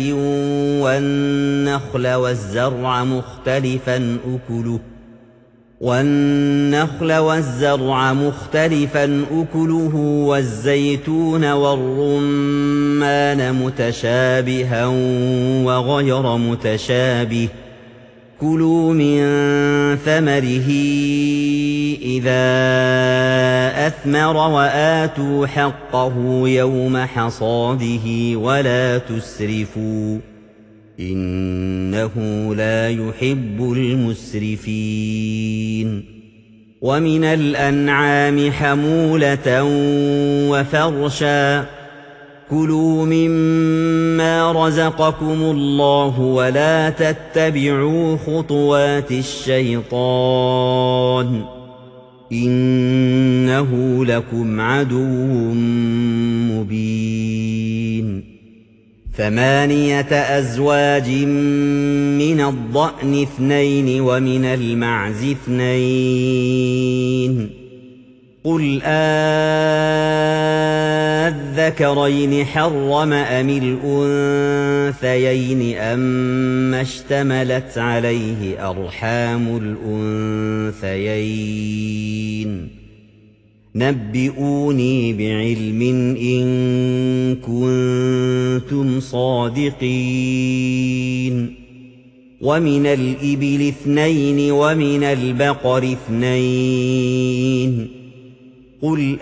والنخل والزرع مختلفا أكله والزيتون والرمان متشابها وغير متشابه كلوا من ثمره إذا أثمر وآتوا حقه يوم حصاده ولا تسرفوا إنه لا يحب المسرفين ومن الأنعام حمولة وفرشا كُلُوا مِمَّا رَزَقَكُمُ اللَّهُ وَلَا تَتَّبِعُوا خُطُوَاتِ الشَّيْطَانِ ۚ إِنَّهُ لَكُمْ عَدُوٌّ مُّبِينٌ 8 أزواج من الضأن 2 ومن المعز 2 قل أَذَّكَرَيْنِ حَرَّمَ أَمِ الْأُنثَيَيْنِ أَمَّا اشْتَمَلَتْ عَلَيْهِ أَرْحَامُ الْأُنثَيَيْنِ نَبِّئُونِي بِعِلْمٍ إِن كُنتُمْ صَادِقِينَ وَمِنَ الْإِبِلِ 2 وَمِنَ الْبَقَرِ 2 قُلْ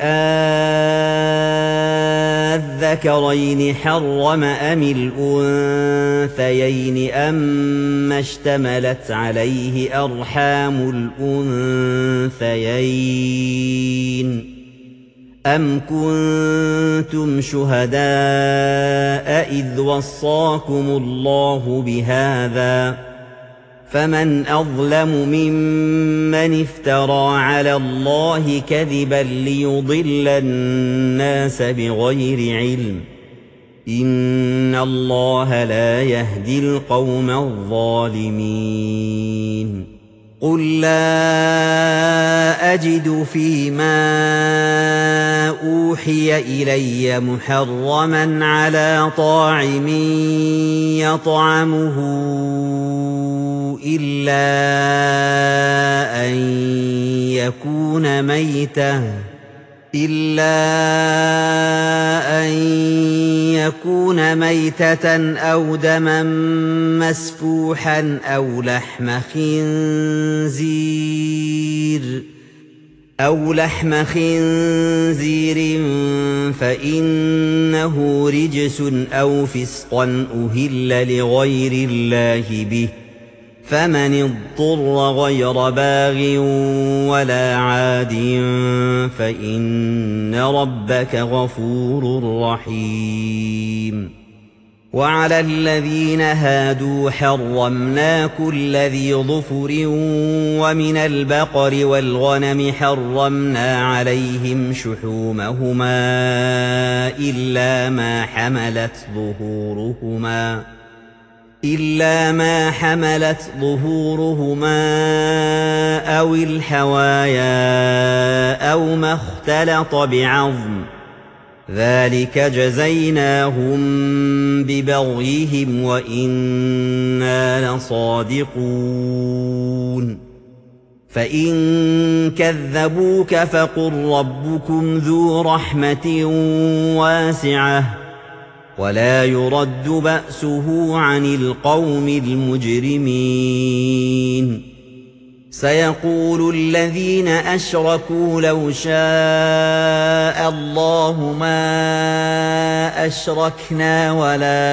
أَذَّكَرَيْنِ حَرَّمَ أَمِ الْأُنثَيَيْنِ أَمَّا اشْتَمَلَتْ عَلَيْهِ أَرْحَامُ الْأُنثَيَيْنِ أَمْ كُنتُمْ شُهَدَاءَ إِذْ وَصَّاكُمُ اللَّهُ بِهَٰذَا ۚ فَمَنْ أَظْلَمُ مِمَّنِ افْتَرَىٰ عَلَى اللَّهِ كَذِبًا لِّيُضِلَّ النَّاسَ بِغَيْرِ عِلْمٍ ۗ إِنَّ اللَّهَ لَا يَهْدِي الْقَوْمَ الظَّالِمِينَ قُل لَّا أَجِدُ فِيمَا أُوحِيَ إِلَيَّ مُحَرَّمًا عَلَىٰ طَاعِمٍ يَطْعَمُهُ إِلَّا أَن يَكُونَ مَيْتَةً أَوْ دَمًا مَّسْفُوحًا أَوْ لَحْمَ خِنزِيرٍ فَإِنَّهُ رِجْسٌ أَوْ فِسْقًا أُهِلَّ لِغَيْرِ اللَّهِ بِهِ ۚ فَمَنِ اضْطُرَّ غَيْرَ بَاغٍ وَلَا عَادٍ فَإِنَّ رَبَّكَ غَفُورٌ رَّحِيمٌ وَعَلَى الَّذِينَ هَادُوا حَرَّمْنَا كُلَّ ذِي ظُفُرٍ وَمِنَ الْبَقَرِ وَالْغَنَمِ حَرَّمْنَا عَلَيْهِمْ شُحُومَهُمَا إِلَّا مَا حَمَلَتْ ظُهُورُهُمَا أَوِ الْحَوَايَا أَوْ مَا اخْتَلَطَ بِعَظْمٍ ۚ ذَٰلِكَ جَزَيْنَاهُم بِبَغْيِهِمْ وَإِنَّا لَصَادِقُونَ فَإِن كَذَّبُوكَ فَقُل رَّبُّكُمْ ذُو رَحْمَةٍ وَاسِعَةٍ وَلَا يُرَدُّ بَأْسُهُ عَنِ الْقَوْمِ الْمُجْرِمِينَ سَيَقُولُ الَّذِينَ أَشْرَكُوا لَوْ شَاءَ اللَّهُ مَا أَشْرَكْنَا وَلَا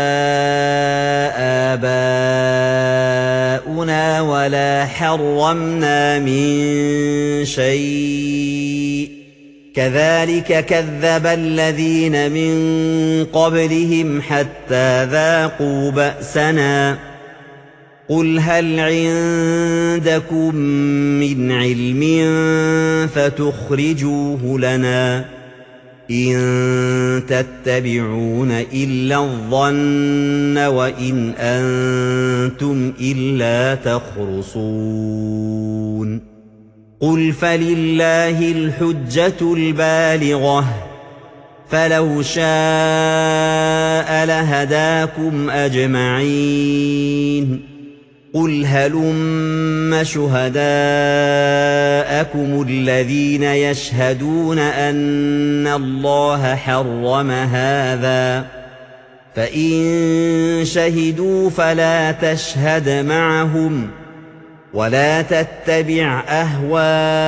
آبَاؤُنَا وَلَا حَرَّمْنَا مِن شَيْءٍ ۚ كَذَٰلِكَ كَذَّبَ الَّذِينَ مِن قَبْلِهِمْ حَتَّىٰ ذَاقُوا بَأْسَنَا ۗ قُلْ هَلْ عِندَكُم مِّنْ عِلْمٍ فَتُخْرِجُوهُ لَنَا ۖ إِن تَتَّبِعُونَ إِلَّا الظَّنَّ وَإِنْ أَنتُمْ إِلَّا تَخْرُصُونَ قُلْ فَلِلَّهِ الْحُجَّةُ الْبَالِغَةُ ۖ فَلَوْ شَاءَ لَهَدَاكُمْ أَجْمَعِينَ قُلْ هَلُمَّ شُهَدَاءَكُمُ الَّذِينَ يَشْهَدُونَ أَنَّ اللَّهَ حَرَّمَ هَٰذَا ۖ فَإِن شَهِدُوا فَلَا تَشْهَدْ مَعَهُمْ ۖ وَلَا تَتَّبِعْ أَهْوَاءَ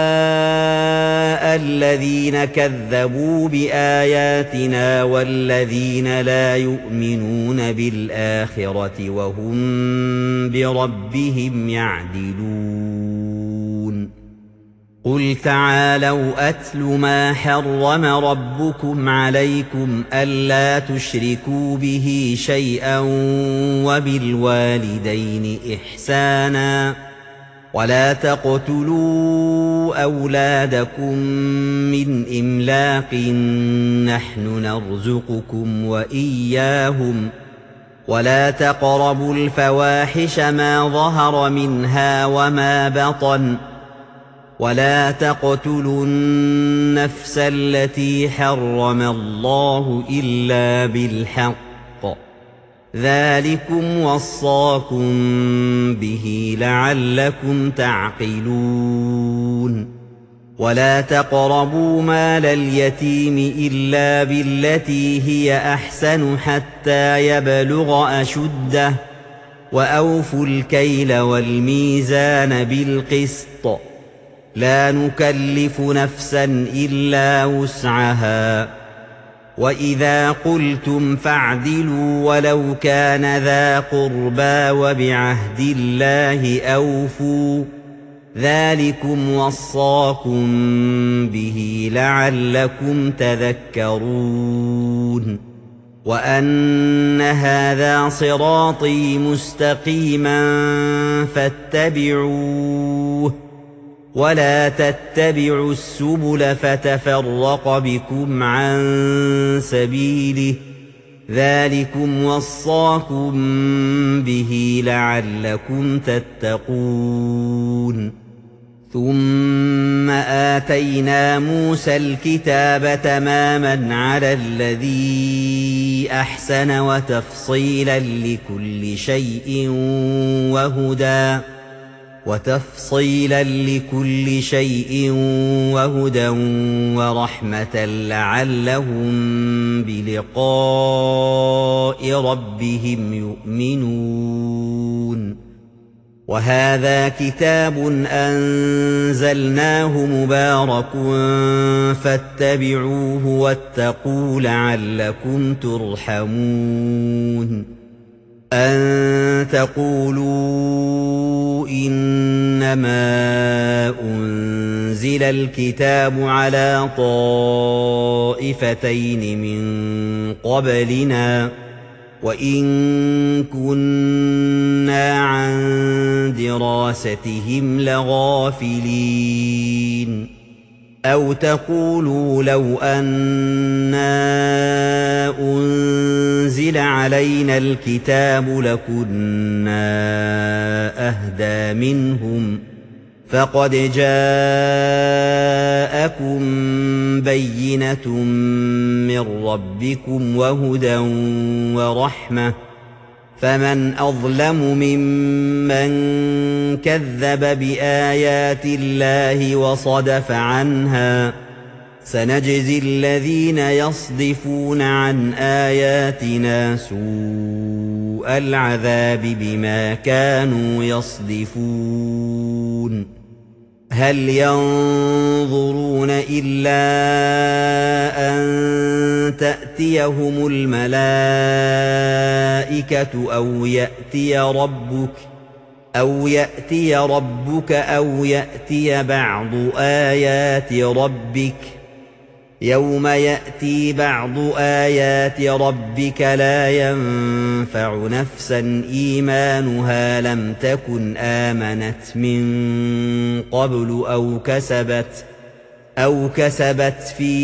الَّذِينَ كَذَّبُوا بِآيَاتِنَا وَالَّذِينَ لَا يُؤْمِنُونَ بِالْآخِرَةِ وَهُم بِرَبِّهِمْ يَعْدِلُونَ قُلْ تَعَالَوْا أَتْلُ مَا حَرَّمَ رَبُّكُمْ عَلَيْكُمْ أَلَّا تُشْرِكُوا بِهِ شَيْئًا وَبِالْوَالِدَيْنِ إِحْسَانًا وَلَا تَقْتُلُوا أَوْلَادَكُم مِّنْ إِمْلَاقٍ نَّحْنُ نَرْزُقُكُمْ وَإِيَّاهُمْ وَلَا تَقْرَبُوا الْفَوَاحِشَ مَا ظَهَرَ مِنْهَا وَمَا بَطَنَ وَلَا تَقْتُلُوا النَّفْسَ الَّتِي حَرَّمَ اللَّهُ إِلَّا بِالْحَقِّ ذَلِكُمْ وَصَّاكُم بِهِ لَعَلَّكُمْ تَعْقِلُونَ وَلَا تَقْرَبُوا مَالَ الْيَتِيمِ إِلَّا بِالَّتِي هِيَ أَحْسَنُ حَتَّىٰ يَبْلُغَ أَشُدَّهُ وَأَوْفُوا الْكَيْلَ وَالْمِيزَانَ بِالْقِسْطِ لَا نُكَلِّفُ نَفْسًا إِلَّا وُسْعَهَا وَإِذَا قُلْتُمْ فَاعْدِلُوا وَلَوْ كَانَ ذَا قُرْبَىٰ وَبِعَهْدِ اللَّهِ أَوْفُوا ذَلِكُمْ وَصَّاكُم بِهِ لَعَلَّكُمْ تَذَكَّرُونَ وَأَنَّ هَٰذَا صِرَاطِي مُسْتَقِيمًا فَاتَّبِعُوهُ وَلَا تَتَّبِعُوا السُّبُلَ فَتَفَرَّقَ بِكُمْ عَن سَبِيلِهِ ذَلِكُمْ وَصَّاكُم بِهِ لَعَلَّكُمْ تَتَّقُونَ ثُمَّ آتَيْنَا مُوسَى الْكِتَابَ تَمَامًا عَلَى الَّذِي أَحْسَنَ وَتَفْصِيلًا لِّكُلِّ شَيْءٍ وَهُدًى وَرَحْمَةً لَّعَلَّهُم بِلِقَاءِ رَبِّهِمْ يُؤْمِنُونَ وَهَٰذَا كِتَابٌ أَنزَلْنَاهُ مُبَارَكٌ فَاتَّبِعُوهُ وَاتَّقُوا لَعَلَّكُمْ تُرْحَمُونَ أَن تَقُولُوا إِنَّمَا أُنزِلَ الْكِتَابُ عَلَىٰ طَائِفَتَيْنِ مِن قَبْلِنَا وَإِن كُنَّا عَن دِرَاسَتِهِمْ لَغَافِلِينَ أَوْ تَقُولُوا لَوْ أَنَّا أُنزِلَ عَلَيْنَا الْكِتَابُ لَكُنَّا أَهْدَىٰ مِنْهُمْ فَقَدْ جَاءَكُم بَيِّنَةٌ مِّن رَّبِّكُمْ وَهُدًى وَرَحْمَةٌ فَمَنْ أَظْلَمُ مِمَّن كَذَّبَ بِآيَاتِ اللَّهِ وَصَدَفَ عَنْهَا سَنَجْزِي الَّذِينَ يَصْدِفُونَ عَنْ آيَاتِنَا سُوءَ الْعَذَابِ بِمَا كَانُوا يَصْدِفُونَ هَلْ يَنظُرُونَ إِلَّا أَن تَأْتِيَهُمُ الْمَلَائِكَةُ أَوْ يَأْتِيَ رَبُّكَ أَوْ يَأْتِيَ بَعْضُ آيَاتِ رَبِّكَ يَوْمَ يَأْتِي بَعْضُ آيَاتِ رَبِّكَ لَا يَنفَعُ نَفْسًا إِيمَانُهَا لَمْ تَكُنْ آمَنَتْ مِن قَبْلُ أَوْ كَسَبَتْ في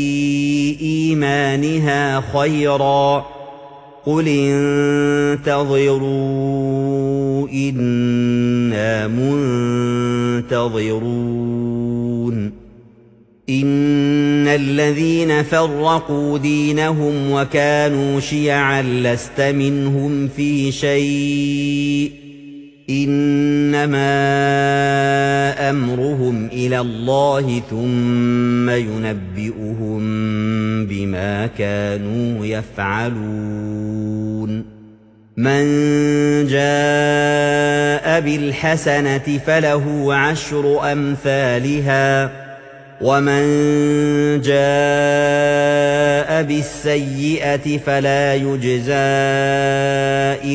إِيمَانِهَا خَيْرًا قُلِ انتَظِرُوا إِنَّا مُنتَظِرُونَ إِنَّ الَّذِينَ فَرَّقُوا دِينَهُمْ وَكَانُوا شِيَعًا لَّسْتَ مِنْهُمْ فِي شَيْءٍ إِنَّمَا أَمْرُهُمْ إِلَى اللَّهِ ثُمَّ يُنَبِّئُهُم بِمَا كَانُوا يَفْعَلُونَ مَن جَاءَ بِالْحَسَنَةِ فَلَهُ عَشْرُ أَمْثَالِهَا وَمَن جَاءَ بِالسَّيِّئَةِ فَلَا يُجْزَىٰ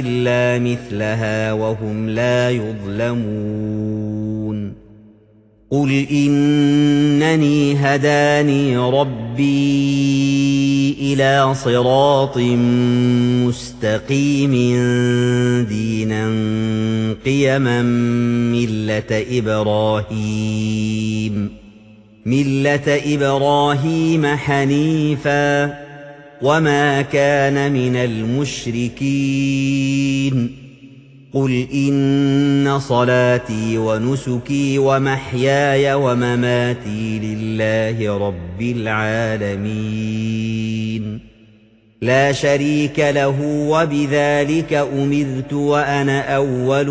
إِلَّا مِثْلَهَا وَهُمْ لَا يُظْلَمُونَ قل إنني هداني ربي إلى صراط مستقيم دينا قيما ملة إبراهيم حنيفا وما كان من المشركين قل إن صلاتي ونسكي ومحياي ومماتي لله رب العالمين لا شريك له وبذلك أمرت وأنا أول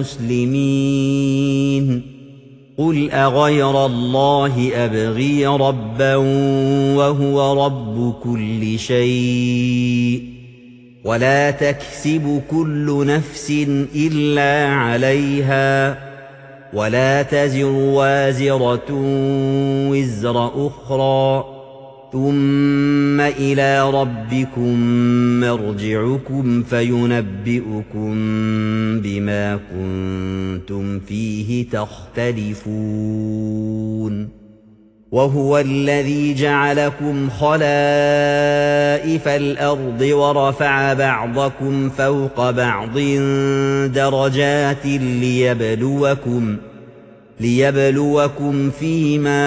المسلمين قل أغير الله أبغي ربا وهو رب كل شيء ولا تكسب كل نفس إلا عليها ولا تزر وازرة وزر أخرى ثم إلى ربكم مرجعكم فينبئكم بما كنتم فيه تختلفون وهو الذي جعلكم خلائف الأرض ورفع بعضكم فوق بعض درجات ليبلوكم فيما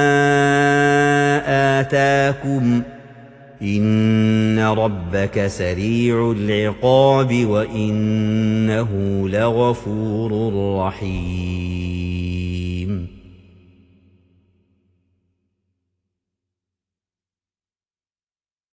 آتاكم إن ربك سريع العقاب وإنه لغفور رحيم